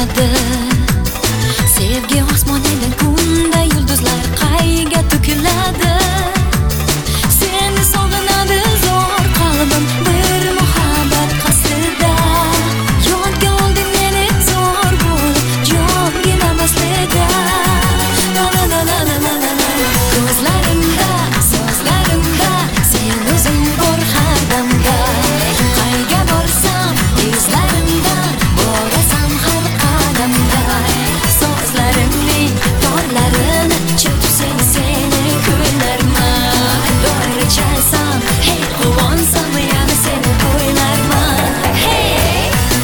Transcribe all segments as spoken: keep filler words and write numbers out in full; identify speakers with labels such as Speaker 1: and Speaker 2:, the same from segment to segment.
Speaker 1: bo'ladi. Sevgi osmonidan kunda yulduzlar qayga to'kiladi. Seni sog'inadi zo'r qalbim bir muhabbat qasrida. Yodga olding meni zo'r bo'lib jongina maslida. La la la la la la la. Ko'zlarimda, so'zlarimda sen o'zing bor har damda. Qayga borsam izlarimda borasan har qadamda. So'zlarimning torlarini chirpsang seni ko'ylarman. Dori chalsam hey quvonsam yana seni o'ylarman. Hey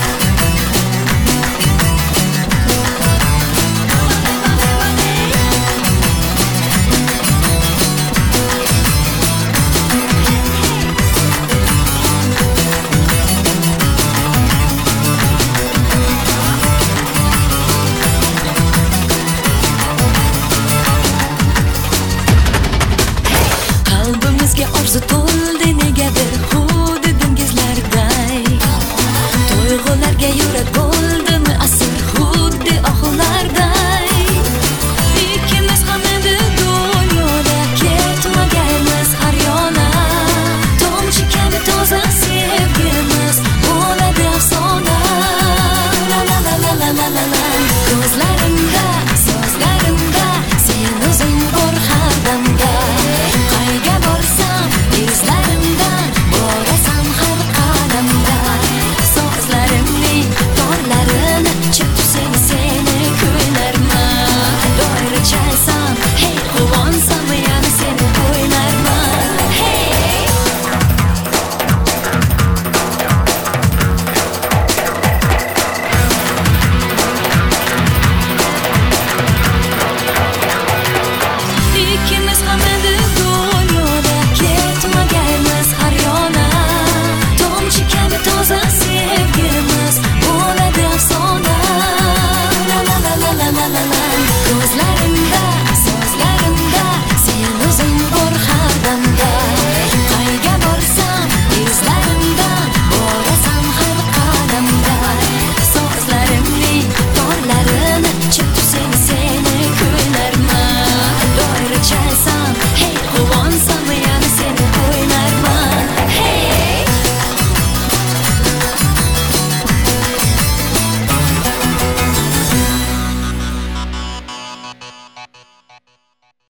Speaker 1: qalbimizga orzu to'ldi negadir xuddi dengizlarday. Tuyg'ularga yurak bo'ldi